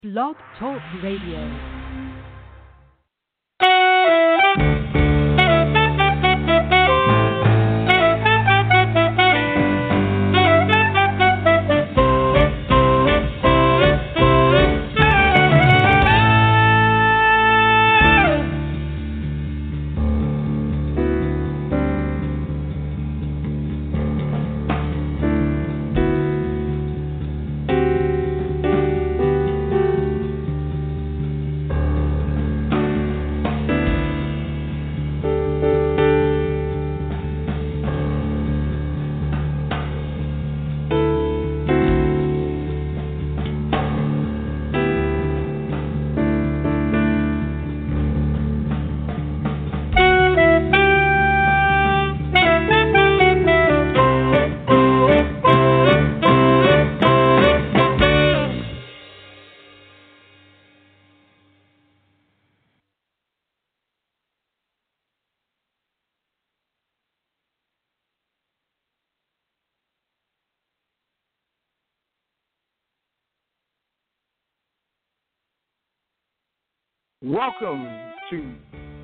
Blog Talk Radio. Welcome to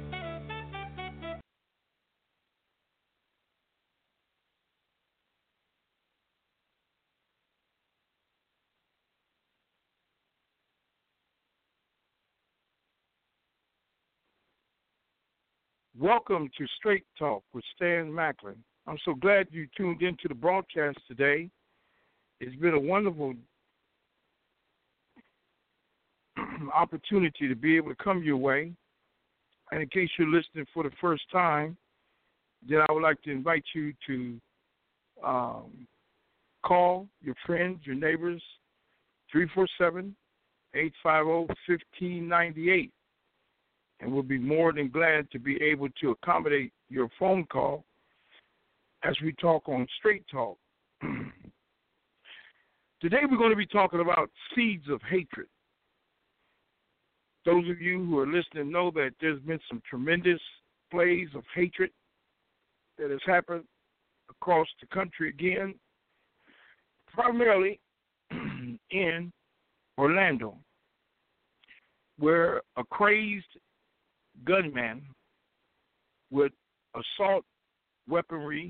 Straight Talk with Stan Macklin. I'm so glad you tuned into the broadcast today. It's been a wonderful opportunity to be able to come your way. And in case you're listening for the first time, then I would like to invite you to call your friends, your neighbors, 347-850-1598. And we'll be more than glad to be able to accommodate your phone call as we talk on Straight Talk. Today we're going to be talking about seeds of hatred. Those of you who are listening know that there's been some tremendous plays of hatred that has happened across the country again, primarily in Orlando, where a crazed gunman with assault weaponry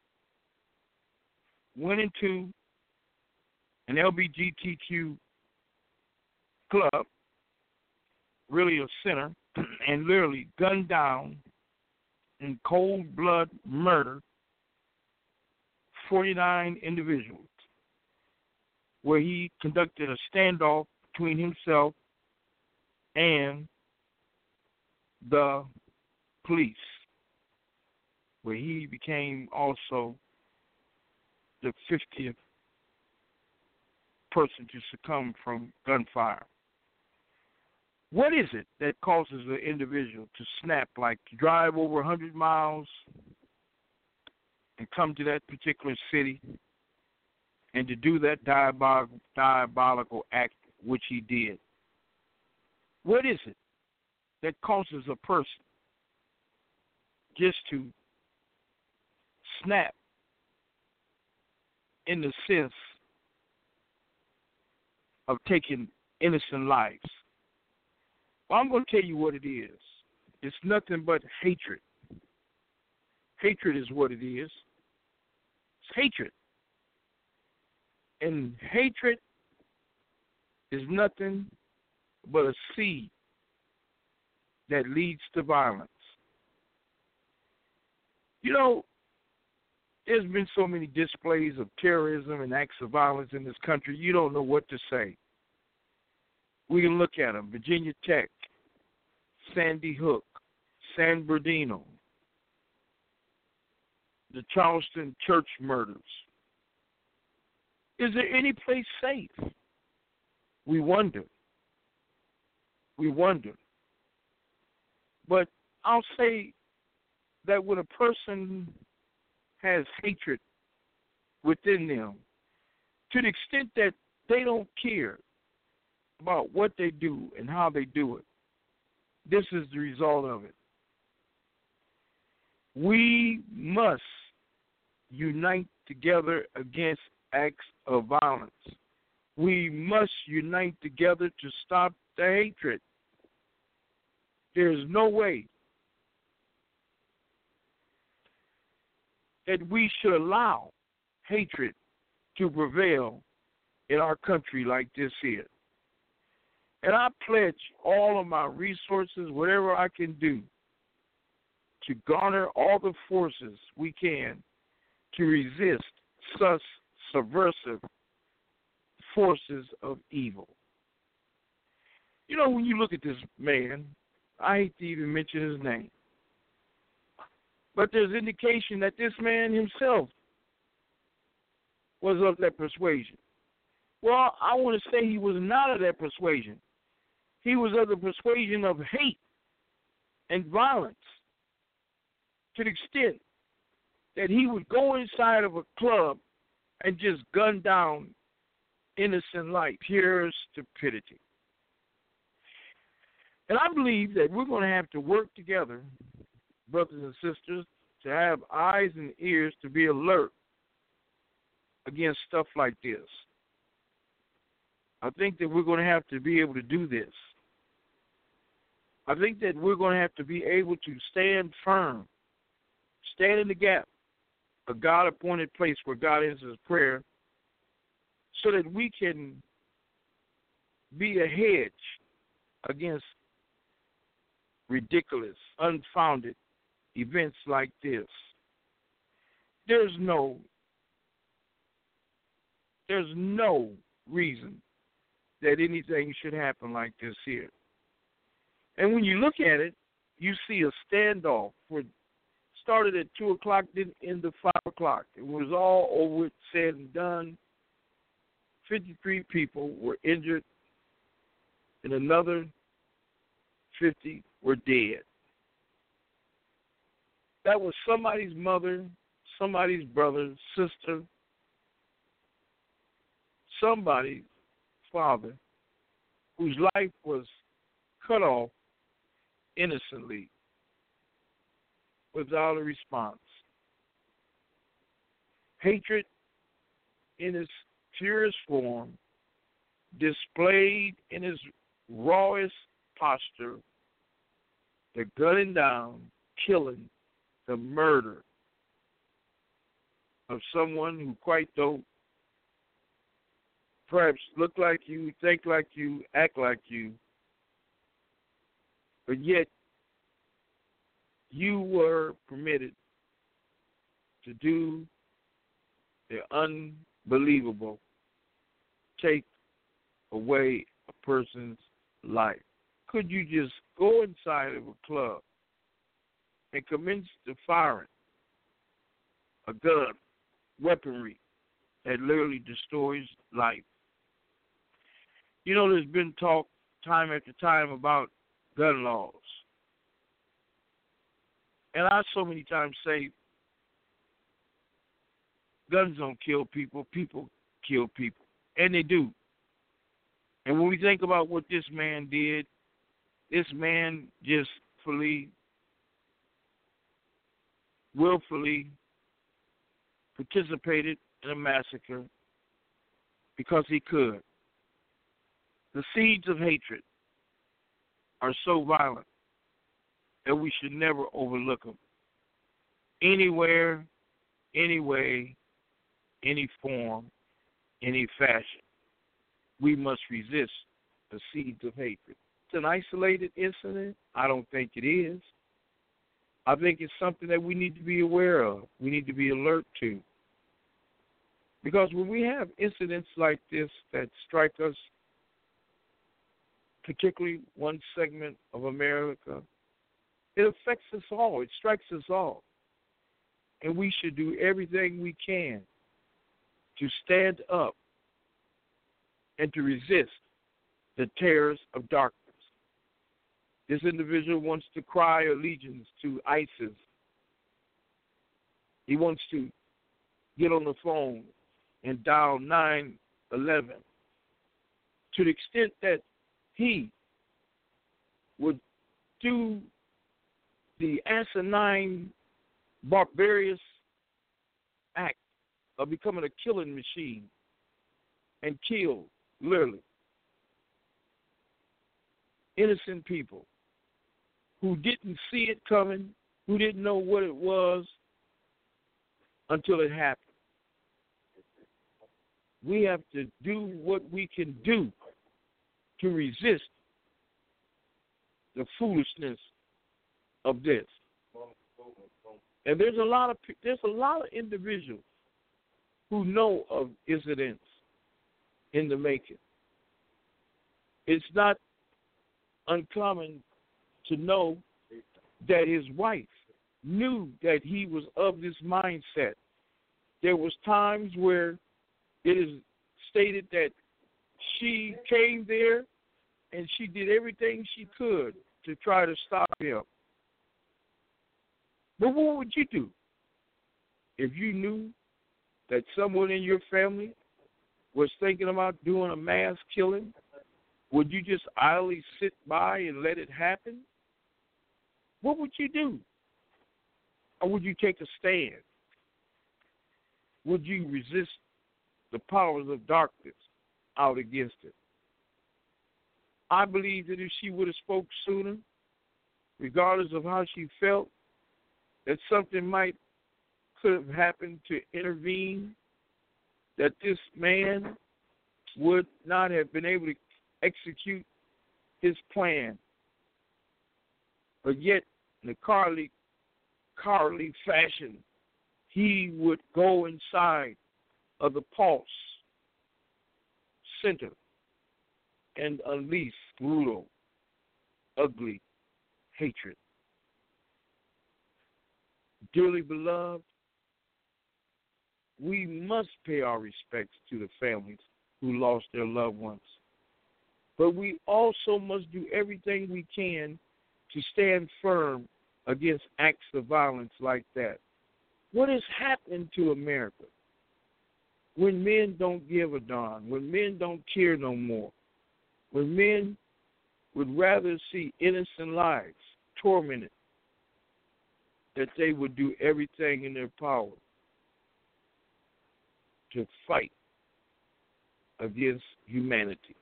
went into an LGBTQ club, really a center, and literally gunned down in cold blood murder 49 individuals, where he conducted a standoff between himself and the police, where he became also the 50th person to succumb from gunfire. What is it that causes an individual to snap, like to drive over 100 miles and come to that particular city and to do that diabolical act which he did? What is it that causes a person just to snap in the sense of taking innocent lives? Well, I'm going to tell you what it is. It's nothing but hatred. Hatred is what it is. It's hatred. And hatred is nothing but a seed that leads to violence. You know, there's been so many displays of terrorism and acts of violence in this country, you don't know what to say. We can look at them: Virginia Tech, Sandy Hook, San Bernardino, the Charleston church murders. Is there any place safe? We wonder. We wonder. But I'll say that when a person has hatred within them, to the extent that they don't care about what they do and how they do it, this is the result of it. We must unite together against acts of violence. We must unite together to stop the hatred. There's no way that we should allow hatred to prevail in our country like this here. And I pledge all of my resources, whatever I can do, to garner all the forces we can to resist such subversive forces of evil. You know, when you look at this man, I hate to even mention his name, but there's indication that this man himself was of that persuasion. Well, I want to say he was not of that persuasion. He was of the persuasion of hate and violence to the extent that he would go inside of a club and just gun down innocent life, pure stupidity. And I believe that we're going to have to work together, brothers and sisters, to have eyes and ears to be alert against stuff like this. I think that we're going to have to be able to do this. I think that we're going to have to be able to stand firm, stand in the gap, a God-appointed place where God answers prayer, so that we can be a hedge against ridiculous, unfounded events like this. There's no reason that anything should happen like this here. And when you look at it, you see a standoff for started at 2 o'clock, didn't end at 5 o'clock. It was all over, said and done. 53 people were injured, and another 50 were dead. That was somebody's mother, somebody's brother, sister, somebody's father, whose life was cut off innocently without a response. Hatred in its purest form, displayed in its rawest posture, the gunning down, killing, the murder of someone who quite don't perhaps look like you, think like you, act like you, but yet you were permitted to do the unbelievable, take away a person's life. Could you just go inside of a club and commence to firing a gun, weaponry that literally destroys life? You know, there's been talk time after time about gun laws. And I so many times say, guns don't kill people, people kill people. And they do. And when we think about what this man did, this man just willfully participated in a massacre because he could. The seeds of hatred are so violent that we should never overlook them. Anywhere, any way, any form, any fashion, we must resist the seeds of hatred. It's an isolated incident? I don't think it is. I think it's something that we need to be aware of. We need to be alert to. Because when we have incidents like this that strike us, particularly one segment of America, it affects us all. It strikes us all. And we should do everything we can to stand up and to resist the terrors of darkness. This individual wants to cry allegiance to ISIS. He wants to get on the phone and dial 911 to the extent that he would do the asinine, barbarous act of becoming a killing machine and kill literally. Innocent people who didn't see it coming, who didn't know what it was until it happened. We have to do what we can do to resist the foolishness of this. And there's a lot of individuals who know of incidents in the making. It's not uncommon to know that his wife knew that he was of this mindset. There was times where it is stated that she came there and she did everything she could to try to stop him. But what would you do if you knew that someone in your family was thinking about doing a mass killing? Would you just idly sit by and let it happen? What would you do? Or would you take a stand? Would you resist the powers of darkness out against it? I believe that if she would have spoke sooner, regardless of how she felt, that something could have happened to intervene, that this man would not have been able to execute his plan. But yet, in a cowardly fashion, he would go inside of the Pulse Center and unleash brutal, ugly hatred. Dearly beloved, we must pay our respects to the families who lost their loved ones. But we also must do everything we can to stand firm against acts of violence like that. What is happening to America when men don't give a darn, when men don't care no more, when men would rather see innocent lives tormented, that they would do everything in their power to fight against humanity?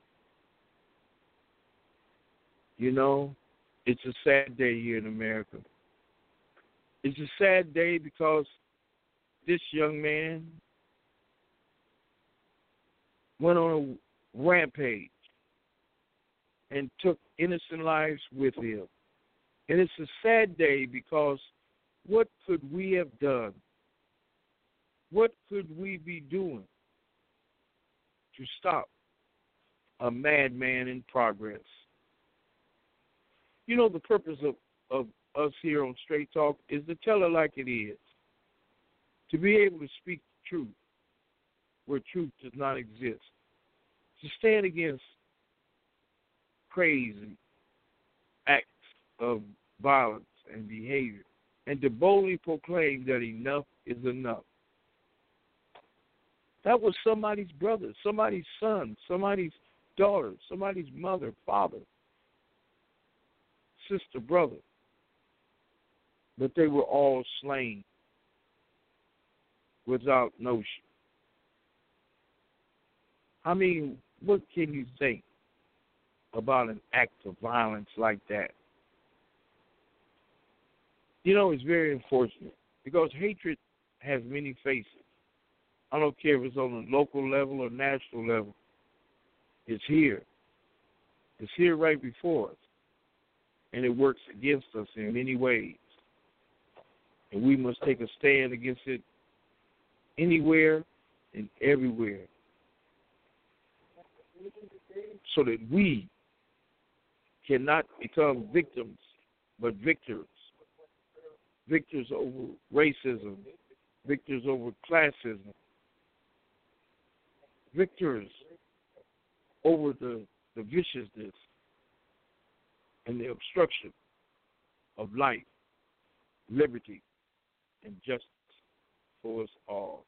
You know, it's a sad day here in America. It's a sad day because this young man went on a rampage and took innocent lives with him. And it's a sad day because what could we have done? What could we be doing to stop a madman in progress? You know, the purpose of us here on Straight Talk is to tell it like it is, to be able to speak the truth where truth does not exist, to stand against crazy acts of violence and behavior, and to boldly proclaim that enough is enough. That was somebody's brother, somebody's son, somebody's daughter, somebody's mother, father, sister, brother. But they were all slain without notion. I mean, what can you think about an act of violence like that? You know, it's very unfortunate because hatred has many faces. I don't care if it's on a local level or national level. It's here. It's here right before us. And it works against us in many ways. And we must take a stand against it anywhere and everywhere so that we cannot become victims, but victors. Victors over racism, victors over classism, victors over the viciousness and the obstruction of life, liberty, and justice for us all.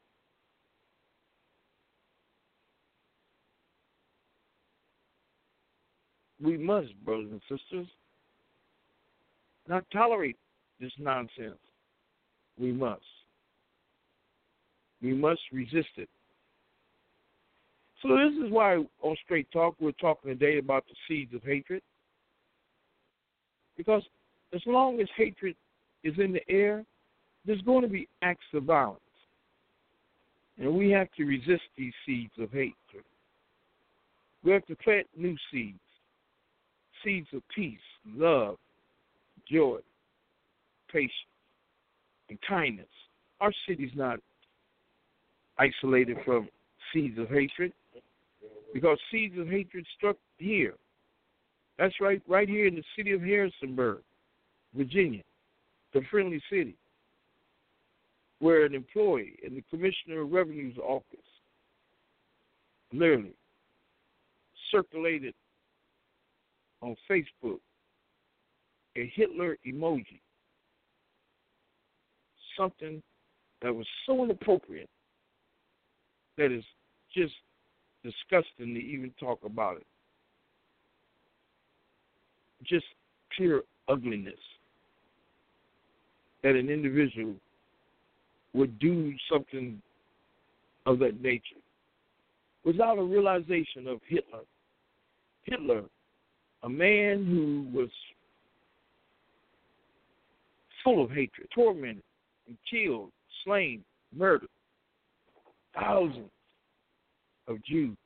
We must, brothers and sisters, not tolerate this nonsense. We must. We must resist it. So this is why on Straight Talk we're talking today about the seeds of hatred. Because as long as hatred is in the air, there's going to be acts of violence. And we have to resist these seeds of hatred. We have to plant new seeds, seeds of peace, love, joy, patience, and kindness. Our city's not isolated from seeds of hatred because seeds of hatred struck here. That's right here in the city of Harrisonburg, Virginia, the friendly city, where an employee in the Commissioner of Revenue's office literally circulated on Facebook a Hitler emoji, something that was so inappropriate that is just disgusting to even talk about it. Just pure ugliness that an individual would do something of that nature without a realization of Hitler. Hitler, a man who was full of hatred, tormented, and killed, slain, murdered thousands of Jews.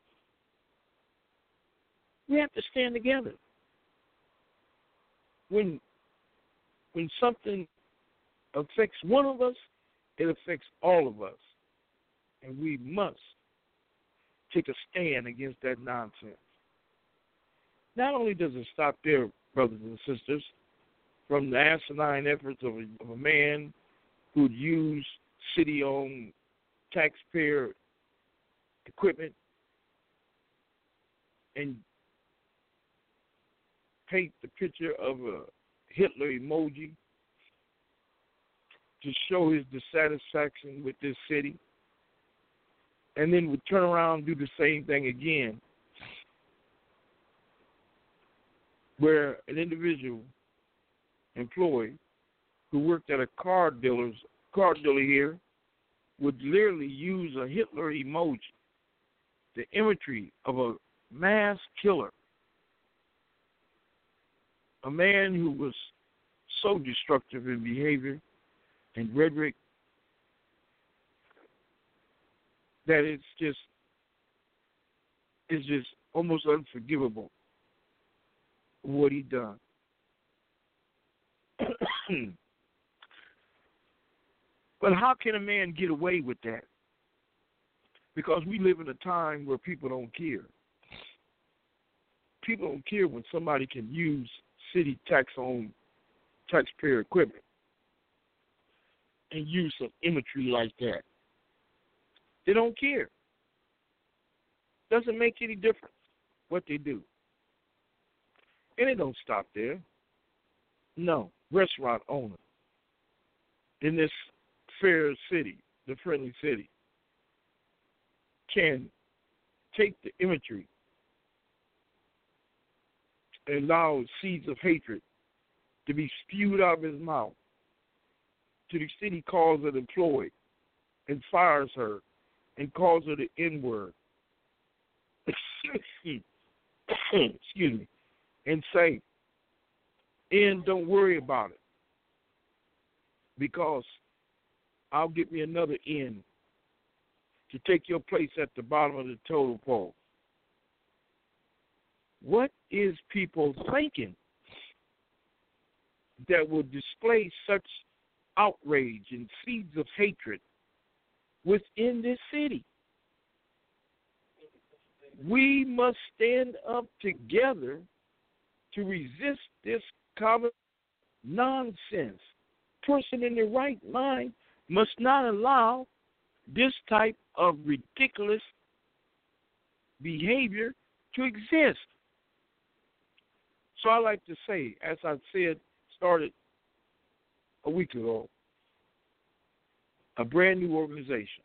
We have to stand together. When something affects one of us, it affects all of us. And we must take a stand against that nonsense. Not only does it stop there, brothers and sisters, from the asinine efforts of a man who would use city-owned taxpayer equipment and paint the picture of a Hitler emoji to show his dissatisfaction with this city, and then would turn around and do the same thing again, where an individual employee who worked at a car dealer here would literally use a Hitler emoji, the imagery of a mass killer, a man who was so destructive in behavior and rhetoric that it's just almost unforgivable what he done. But how can a man get away with that? Because we live in a time where people don't care. People don't care when somebody can use city taxpayer equipment and use some imagery like that. They don't care. Doesn't make any difference what they do. And it don't stop there. No, restaurant owner in this fair city, the friendly city, can take the imagery and allow seeds of hatred to be spewed out of his mouth to the extent he calls an employee and fires her and calls her the N-word. Excuse me. And say, and don't worry about it because I'll get me another N to take your place at the bottom of the totem pole. What is people thinking that will display such outrage and seeds of hatred within this city? We must stand up together to resist this common nonsense. Person in their right mind must not allow this type of ridiculous behavior to exist. So I like to say, as I said, started a week ago, a brand new organization.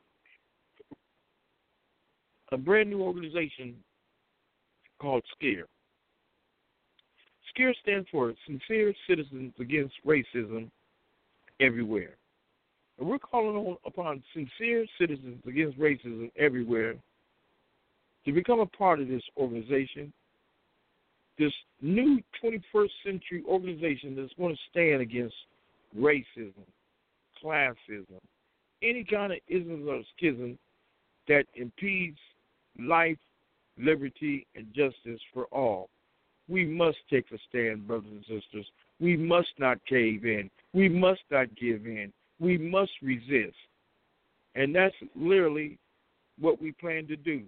A brand new organization called SCARE. SCARE stands for Sincere Citizens Against Racism Everywhere. And we're calling upon sincere citizens against racism everywhere to become a part of this organization, this new 21st century organization that's going to stand against racism, classism, any kind of isms or schism that impedes life, liberty, and justice for all. We must take a stand, brothers and sisters. We must not cave in. We must not give in. We must resist. And that's literally what we plan to do.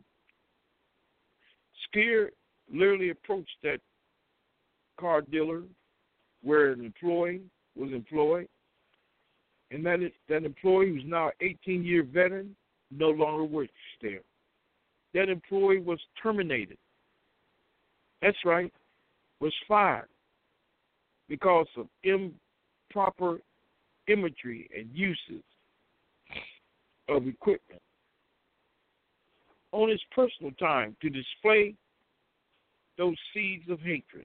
Skier literally approached that car dealer where an employee was employed, and that employee, who's now an 18-year veteran, no longer works there. That employee was terminated. That's right, was fired because of improper imagery and uses of equipment on his personal time to display those seeds of hatred.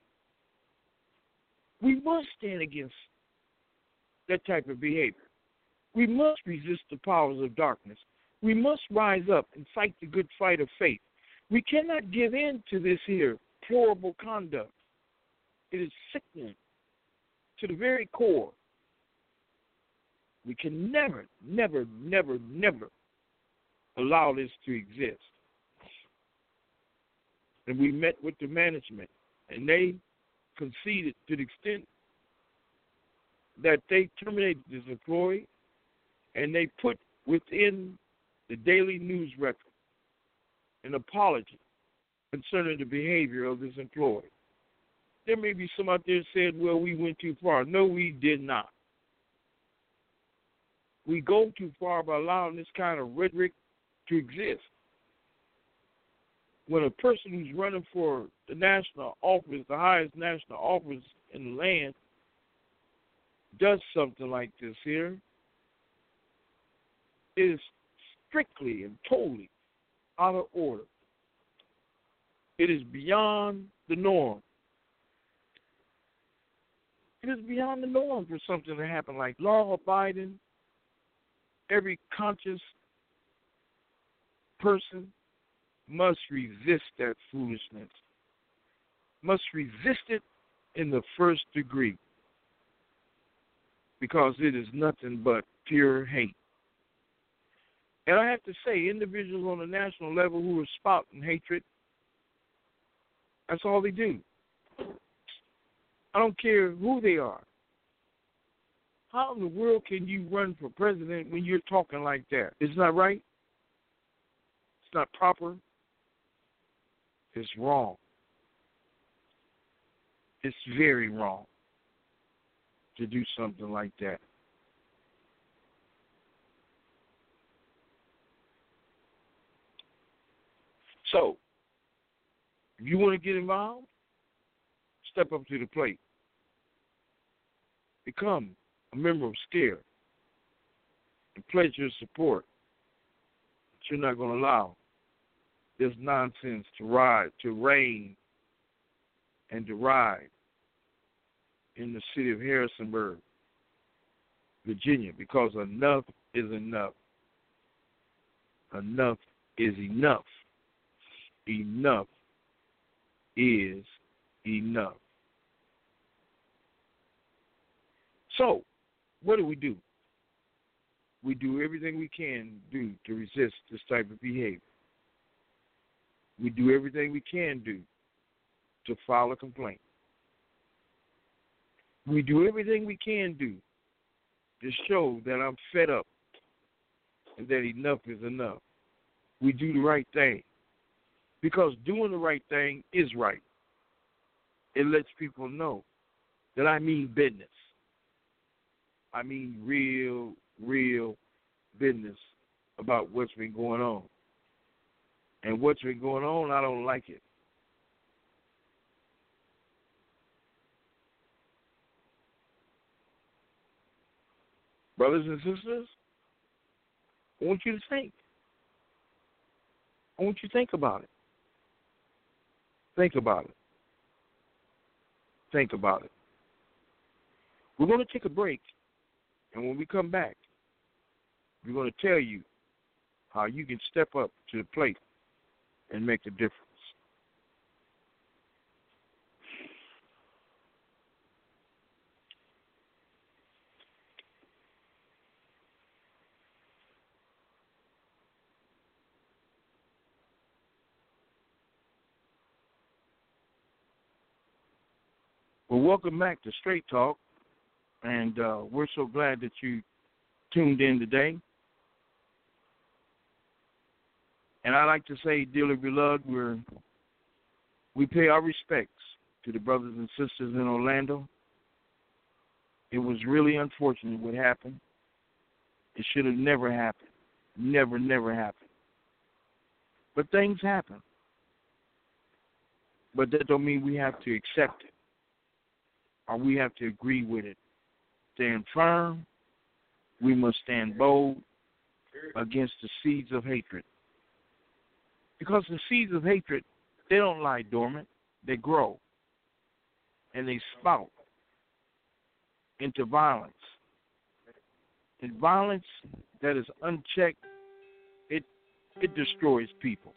We must stand against that type of behavior. We must resist the powers of darkness. We must rise up and fight the good fight of faith. We cannot give in to this here deplorable conduct. It is sickening to the very core. We can never, never, never, never allow this to exist. And we met with the management, and they conceded to the extent that they terminated this employee, and they put within the Daily News Record an apology concerning the behavior of this employee. There may be some out there that said, well, we went too far. No, we did not. We go too far by allowing this kind of rhetoric to exist. When a person who's running for the national office, the highest national office in the land, does something like this here, it is strictly and totally out of order. It is beyond the norm. It is beyond the norm for something to happen like law-abiding. Every conscious person must resist that foolishness, must resist it in the first degree, because it is nothing but pure hate. And I have to say, individuals on the national level who are spouting hatred, that's all they do. I don't care who they are. How in the world can you run for president when you're talking like that? It's not right. It's not proper. It's wrong. It's very wrong to do something like that. So, if you want to get involved, step up to the plate. Become a member of SCARE and pledge your support. But you're not going to allow this nonsense to reign and to ride in the city of Harrisonburg, Virginia, because enough is enough. Enough is enough. Enough is enough. So, what do? We do everything we can do to resist this type of behavior. We do everything we can do to file a complaint. We do everything we can do to show that I'm fed up and that enough is enough. We do the right thing, because doing the right thing is right. It lets people know that I mean business. I mean real business about what's been going on. And what's been going on, I don't like it. Brothers and sisters, I want you to think. I want you to think about it. Think about it. Think about it. We're going to take a break, and when we come back, we're going to tell you how you can step up to the plate and make a difference. Well, welcome back to Straight Talk, and we're so glad that you tuned in today. And I like to say, dearly beloved, we pay our respects to the brothers and sisters in Orlando. It was really unfortunate what happened. It should have never happened. Never, never happened. But things happen. But that don't mean we have to accept it, or we have to agree with it. Stand firm. We must stand bold against the seeds of hatred. Because the seeds of hatred, they don't lie dormant. They grow. And they spout into violence. And violence that is unchecked, it destroys people.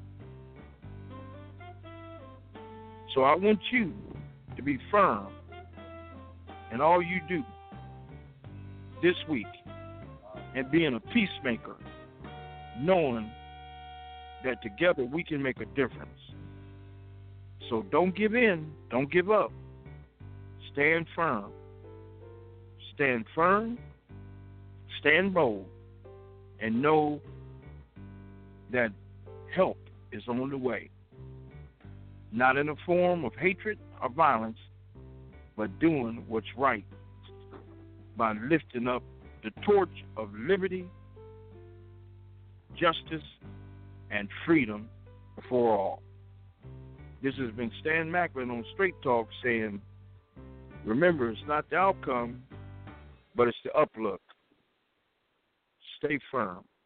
So I want you to be firm in all you do this week and being a peacemaker, knowing that together we can make a difference. So don't give in, don't give up. Stand firm. Stand firm, stand bold, and know that help is on the way. Not in a form of hatred or violence, but doing what's right by lifting up the torch of liberty, justice, and freedom for all. This has been Stan Macklin on Straight Talk saying, remember, it's not the outcome, but it's the uplook. Stay firm.